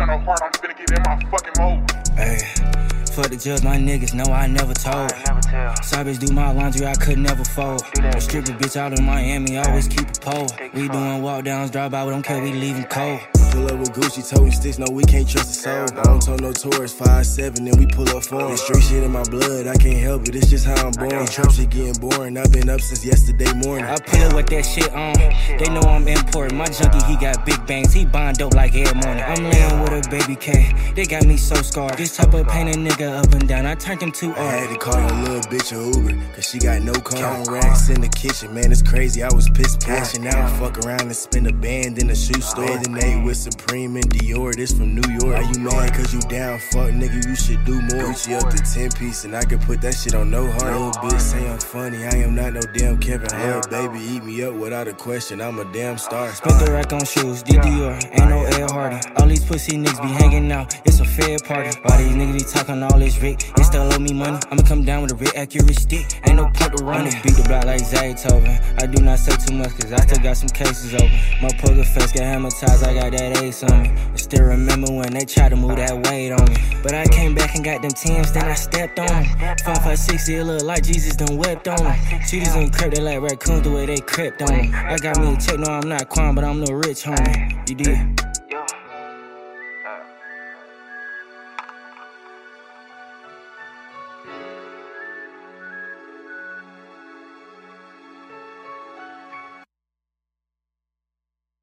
on the heart, I'm finna get in my fucking mode. Hey, fuck the judge, my niggas know I never told. Side bitch do my laundry, I could never fold. A stripper bitch out in Miami, always keep a pole. We doing walk downs, drive by, we don't care, we leaving cold. Pull up with Gucci, toting sticks, no, we can't trust a soul. I don't tow no tourists, 5'7", then we pull up for 'em. Street shit in my blood, I can't help it, it's just how I'm born. Trap shit getting boring, I've been up since yesterday morning. I pull up with that shit on, they know I'm important. My junkie, he got big bangs, he bond dope like every morning. I'm laying with a baby K, they got me so scarred. This type of pain a nigga up and down, I turned him too hard. I had to call your little bitch a Uber, cause she got no car. Count racks in the kitchen, man, it's crazy, I was pissed cashing out. Fuck around and spend a band in a shoe store. Then they with Supreme and Dior, this from New York. Are you mad cause you down? Fuck nigga, you should do more. Gucci up to 10-piece and I can put that shit on no heart. Little bitch say I'm funny, I am not no damn Kevin Hart. Baby, eat me up without a question, I'm a damn star. Spent the rack on shoes, Dior, ain't no Ed Hardy. All these pussy niggas be hanging out, it's a fair party. All these niggas be talking all this Rick, and still owe me money. I'ma come down with a real accurate stick, ain't no point to run it. Beat the block like Zaytoven, I do not say too much cause I still got some cases open. My poker face got hypnotized, I got that ace on me. I still remember when they tried to move that weight on me. But I came back and got them Timbs, then I stepped on them. 5560, it look like Jesus done wept on them. Cheaters and crept, they like raccoons the way they crept on them. I got me a check, no I'm not Quan, but I'm no rich homie. You did.